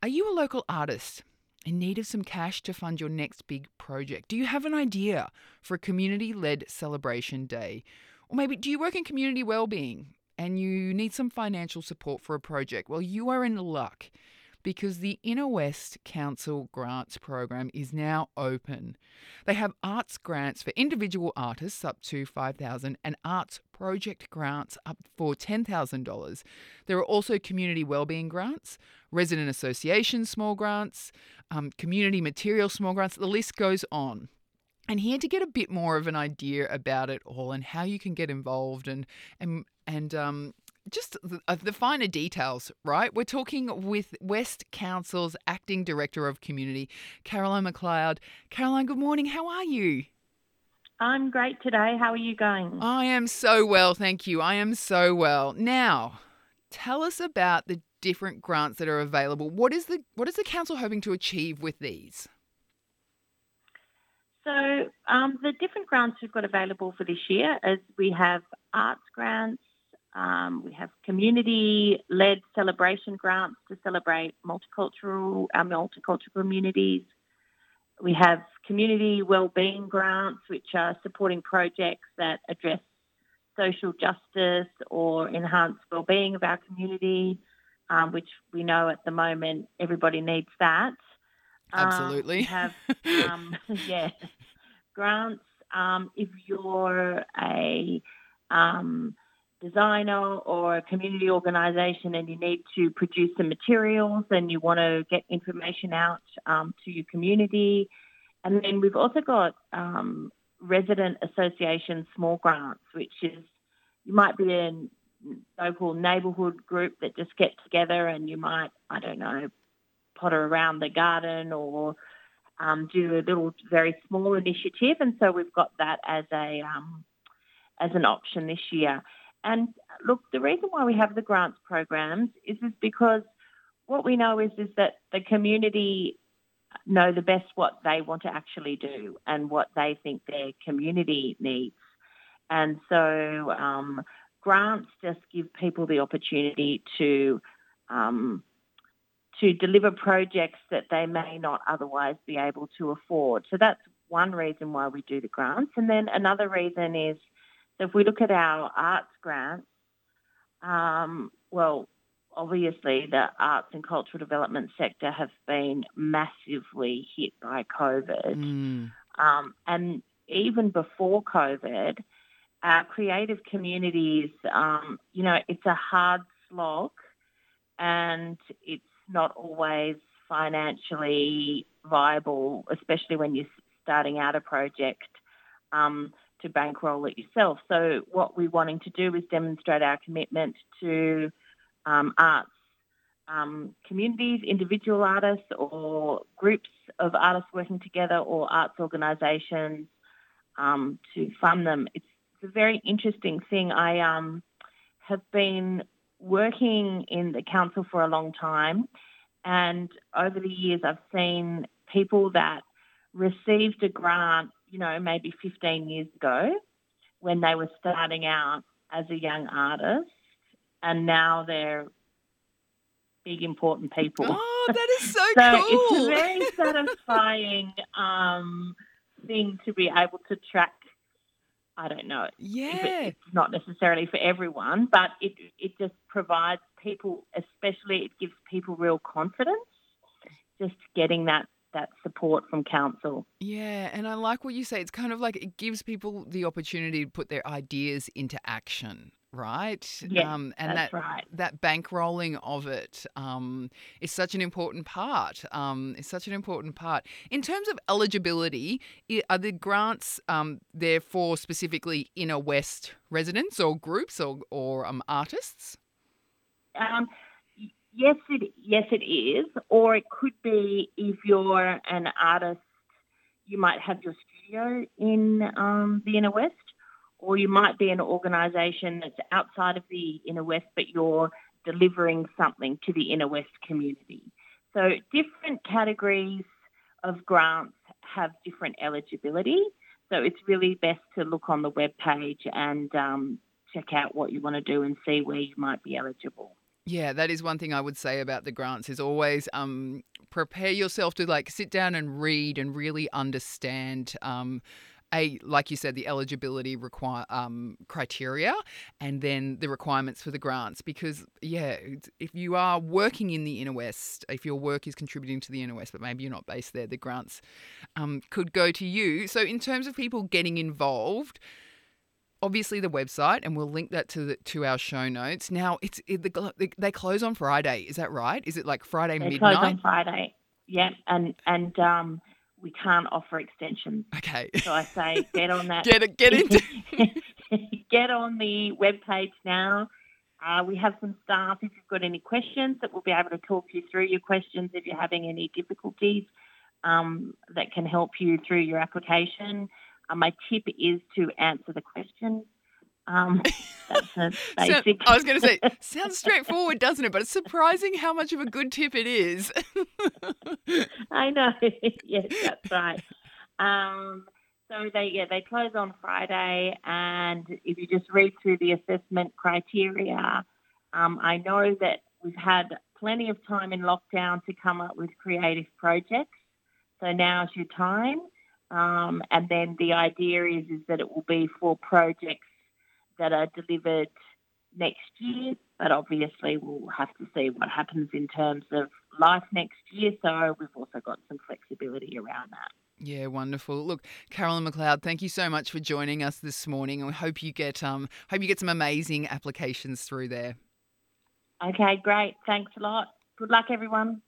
Are you a local artist in need of some cash to fund your next big project? Do you have an idea for a community led celebration day? Or maybe do you work in community wellbeing and you need some financial support for a project? Well, you are in luck because the Inner West Council Grants Program is now open. They have arts grants for individual artists up to $5,000 and arts project grants up for $10,000. There are also community wellbeing grants, resident association small grants, community material small grants. The list goes on. And here to get a bit more of an idea about it all and how you can get involved and just the finer details, right? We're talking with West Council's Acting Director of Community, Caroline McLeod. Caroline, good morning. How are you? I'm great today. How are you going? I am so well, thank you. I am so well. Now, tell us about the different grants that are available. What is the council hoping to achieve with these? The different grants we've got available for this year is we have arts grants, we have community-led celebration grants to celebrate multicultural communities. We have community wellbeing grants, which are supporting projects that address social justice or enhance wellbeing of our community, which we know at the moment everybody needs that. We Absolutely. have, yeah, grants. If you're a designer or a community organisation and you need to produce some materials and you want to get information out to your community. And then we've also got resident association small grants, which is you might be a local neighbourhood group that just get together and you might, I don't know, potter around the garden or do a little very small initiative. And so we've got that as an option this year. And look, the reason why we have the grants programs is because what we know is that the community know the best what they want to actually do and what they think their community needs. And so grants just give people the opportunity to deliver projects that they may not otherwise be able to afford. So that's one reason why we do the grants. And then another reason is that if we look at our arts grants, well, obviously the arts and cultural development sector have been massively hit by COVID. And even before COVID, our creative communities, it's a hard slog and it's not always financially viable, especially when you're starting out a project, to bankroll it yourself. So what we're wanting to do is demonstrate our commitment to arts communities, individual artists or groups of artists working together or arts organisations to fund them. It's a very interesting thing. I have been working in the council for a long time, and over the years I've seen people that received a grant, maybe 15 years ago when they were starting out as a young artist, and now they're big, important people. Oh, that is so So it's a cool. very satisfying thing to be able to track. I don't know if Yeah. it's not necessarily for everyone, but it just provides people, especially it gives people real confidence just getting that support from council. Yeah, and I like what you say. It's kind of like it gives people the opportunity to put their ideas into action, right? Yes, And that's that right. that bankrolling of it is such an important part. Is such an important part in terms of eligibility. Are the grants there for specifically inner West residents or groups or artists? Um, yes, it is. Or it could be if you're an artist, you might have your studio in the Inner West, or you might be an organisation that's outside of the Inner West, but you're delivering something to the Inner West community. So different categories of grants have different eligibility. So it's really best to look on the web page and check out what you want to do and see where you might be eligible. Yeah, that is one thing I would say about the grants is always prepare yourself to like sit down and read and really understand like you said, the eligibility criteria, and then the requirements for the grants. Because if you are working in the Inner West, if your work is contributing to the Inner West, but maybe you're not based there, the grants could go to you. So in terms of people getting involved, obviously the website, and we'll link that to our show notes. Now, they close on Friday. Is that right? Is it like Friday They midnight? close on Friday. Yeah, and we can't offer extensions. Okay. So I say get on that. Get into Get on the webpage now. We have some staff, if you've got any questions, that will be able to talk you through your questions if you're having any difficulties, that can help you through your application. My tip is to answer the question. That's a basic. I was going to say, sounds straightforward, doesn't it? But it's surprising how much of a good tip it is. I know. Yes, that's right. So they close on Friday, and if you just read through the assessment criteria, I know that we've had plenty of time in lockdown to come up with creative projects. So now's your time. And then the idea is that it will be for projects that are delivered next year, but obviously we'll have to see what happens in terms of life next year. So we've also got some flexibility around that. Yeah, wonderful. Look, Carolyn McLeod, thank you so much for joining us this morning, and we hope you get some amazing applications through there. Okay, great. Thanks a lot. Good luck, everyone.